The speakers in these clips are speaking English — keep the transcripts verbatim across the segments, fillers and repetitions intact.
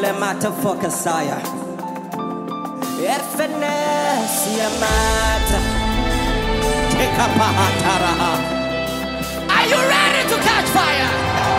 matter for Kasaya. F N S, matter. Take up a hataraha. Are you ready to catch fire?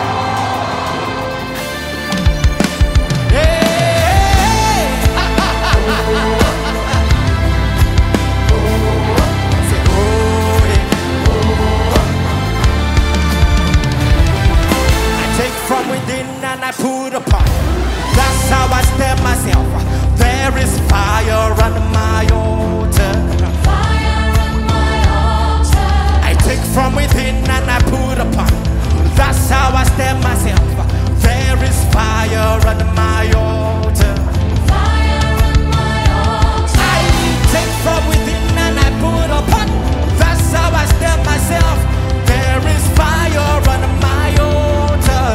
From within and I put upon. That's how I step myself. There is fire on my altar. Fire on my altar. I take from within and I put upon. That's how I step myself. There is fire on my altar. Fire on my altar. I take from within and I put upon. That's how I step myself. There is fire on my altar.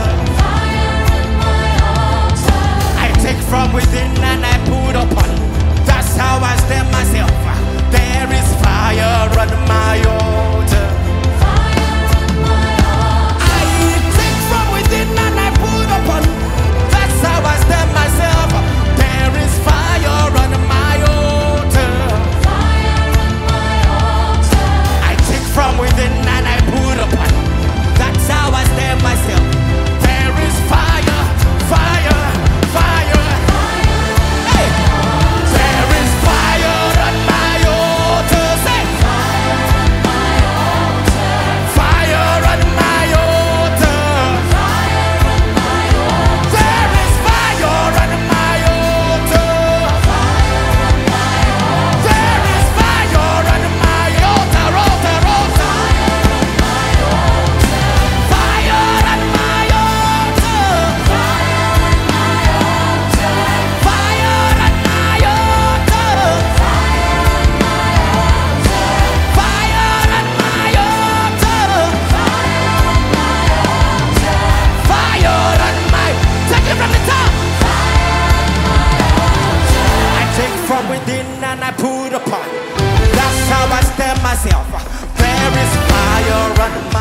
Take from within and I put upon. That's how I step myself. There is fire on my altar. Fire on my altar. I take from within and I put upon. That's how I step myself. There is fire on my altar. Fire on my altar. I take from within and I put upon. That's how I step myself. There is fire, fire. From within and I put upon. That's how I step myself. There is fire on